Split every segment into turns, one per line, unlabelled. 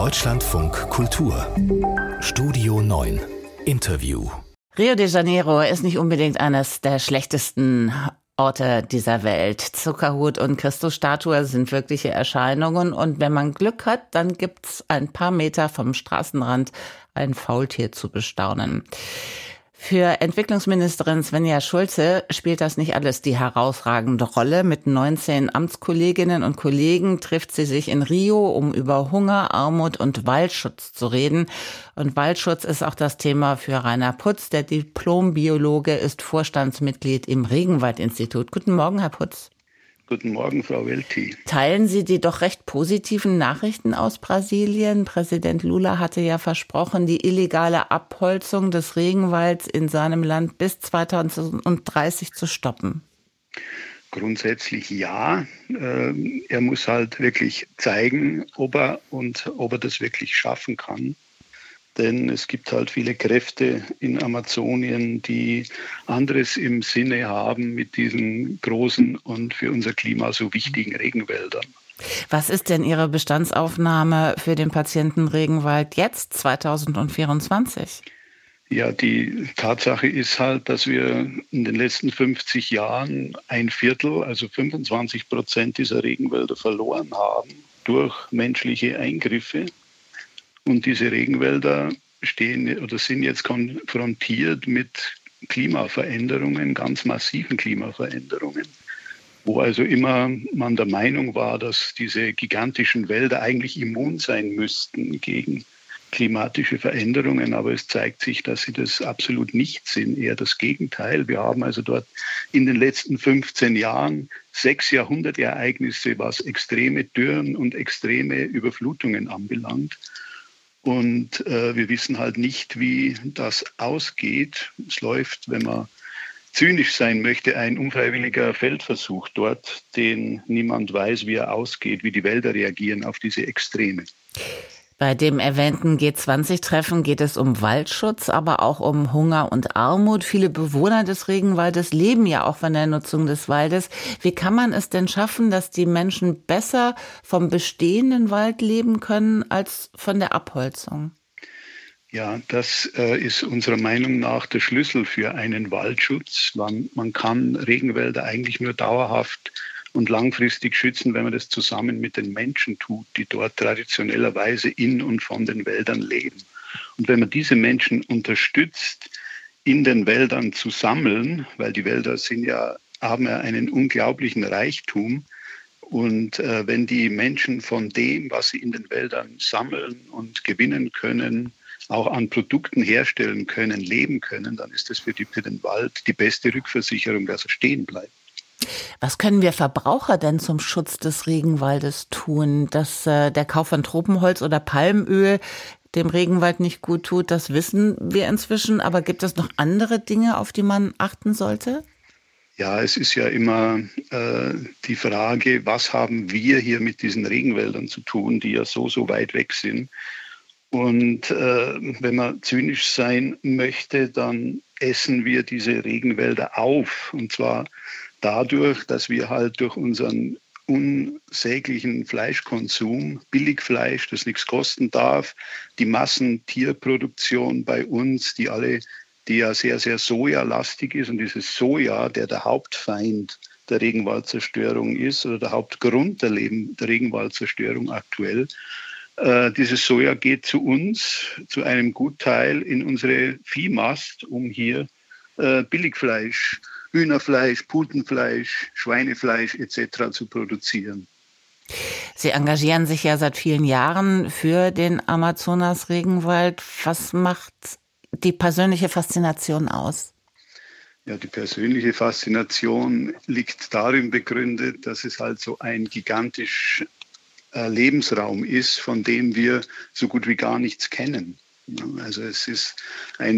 Deutschlandfunk Kultur Studio 9 Interview.
Rio de Janeiro ist nicht unbedingt eines der schlechtesten Orte dieser Welt. Zuckerhut und Christusstatue sind wirkliche Erscheinungen und wenn man Glück hat, dann gibt's ein paar Meter vom Straßenrand ein Faultier zu bestaunen. Für Entwicklungsministerin Svenja Schulze spielt das nicht alles die herausragende Rolle. Mit 19 Amtskolleginnen und Kollegen trifft sie sich in Rio, um über Hunger, Armut und Waldschutz zu reden. Und Waldschutz ist auch das Thema für Rainer Putz. Der Diplombiologe ist Vorstandsmitglied im Regenwald-Institut. Guten Morgen, Herr Putz.
Guten Morgen, Frau Welti.
Teilen Sie die doch recht positiven Nachrichten aus Brasilien? Präsident Lula hatte ja versprochen, die illegale Abholzung des Regenwalds in seinem Land bis 2030 zu stoppen.
Grundsätzlich ja. Er muss halt wirklich zeigen, ob er das wirklich schaffen kann. Denn es gibt halt viele Kräfte in Amazonien, die anderes im Sinne haben mit diesen großen und für unser Klima so wichtigen Regenwäldern.
Was ist denn Ihre Bestandsaufnahme für den Patientenregenwald jetzt, 2024?
Ja, die Tatsache ist halt, dass wir in den letzten 50 Jahren ein Viertel, also 25% dieser Regenwälder verloren haben durch menschliche Eingriffe. Und diese Regenwälder sind jetzt konfrontiert mit Klimaveränderungen, ganz massiven Klimaveränderungen, wo also immer man der Meinung war, dass diese gigantischen Wälder eigentlich immun sein müssten gegen klimatische Veränderungen. Aber es zeigt sich, dass sie das absolut nicht sind, eher das Gegenteil. Wir haben also dort in den letzten 15 Jahren 6 Jahrhundertereignisse, was extreme Dürren und extreme Überflutungen anbelangt. Und wir wissen halt nicht, wie das ausgeht. Es läuft, wenn man zynisch sein möchte, ein unfreiwilliger Feldversuch dort, den niemand weiß, wie er ausgeht, wie die Wälder reagieren auf diese Extreme.
Bei dem erwähnten G20-Treffen geht es um Waldschutz, aber auch um Hunger und Armut. Viele Bewohner des Regenwaldes leben ja auch von der Nutzung des Waldes. Wie kann man es denn schaffen, dass die Menschen besser vom bestehenden Wald leben können als von der Abholzung?
Ja, das ist unserer Meinung nach der Schlüssel für einen Waldschutz. Man kann Regenwälder eigentlich nur dauerhaft und langfristig schützen, wenn man das zusammen mit den Menschen tut, die dort traditionellerweise in und von den Wäldern leben. Und wenn man diese Menschen unterstützt, in den Wäldern zu sammeln, weil die Wälder haben ja einen unglaublichen Reichtum. Und wenn die Menschen von dem, was sie in den Wäldern sammeln und gewinnen können, auch an Produkten herstellen können, leben können, dann ist das für den Wald die beste Rückversicherung, dass er stehen bleibt.
Was können wir Verbraucher denn zum Schutz des Regenwaldes tun? Dass der Kauf von Tropenholz oder Palmöl dem Regenwald nicht gut tut, das wissen wir inzwischen. Aber gibt es noch andere Dinge, auf die man achten sollte?
Ja, es ist ja immer die Frage, was haben wir hier mit diesen Regenwäldern zu tun, die ja so weit weg sind. Und wenn man zynisch sein möchte, dann essen wir diese Regenwälder auf. Und zwar dadurch, dass wir halt durch unseren unsäglichen Fleischkonsum, Billigfleisch, das nichts kosten darf, die Massentierproduktion bei uns, die ja sehr, sehr sojalastig ist und dieses Soja, der Hauptfeind der Regenwaldzerstörung ist oder der Hauptgrund der Regenwaldzerstörung aktuell. Dieses Soja geht zu uns, zu einem Gutteil in unsere Viehmast, um hier Billigfleisch, Hühnerfleisch, Putenfleisch, Schweinefleisch etc. zu produzieren.
Sie engagieren sich ja seit vielen Jahren für den Amazonas-Regenwald. Was macht die persönliche Faszination aus?
Ja, die persönliche Faszination liegt darin begründet, dass es halt so ein gigantischer Lebensraum ist, von dem wir so gut wie gar nichts kennen. Also es ist ein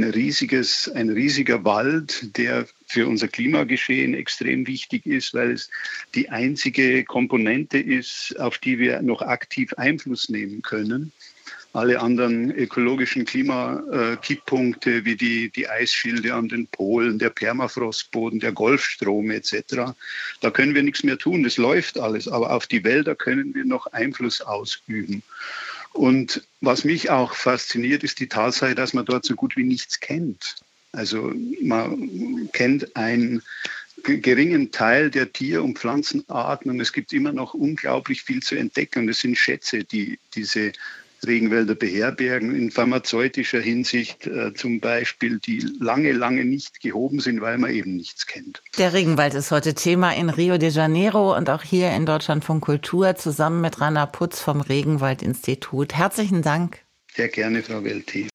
riesiger Wald, der für unser Klimageschehen extrem wichtig ist, weil es die einzige Komponente ist, auf die wir noch aktiv Einfluss nehmen können. Alle anderen ökologischen Klimakipppunkte wie die Eisschilde an den Polen, der Permafrostboden, der Golfstrom etc., da können wir nichts mehr tun. Das läuft alles, aber auf die Wälder können wir noch Einfluss ausüben. Und was mich auch fasziniert, ist die Tatsache, dass man dort so gut wie nichts kennt. Also man kennt einen geringen Teil der Tier- und Pflanzenarten und es gibt immer noch unglaublich viel zu entdecken. Und es sind Schätze, die diese Regenwälder beherbergen, in pharmazeutischer Hinsicht zum Beispiel, die lange, lange nicht gehoben sind, weil man eben nichts kennt.
Der Regenwald ist heute Thema in Rio de Janeiro und auch hier in Deutschlandfunk Kultur zusammen mit Rainer Putz vom Regenwald-Institut. Herzlichen Dank.
Sehr gerne, Frau Welti.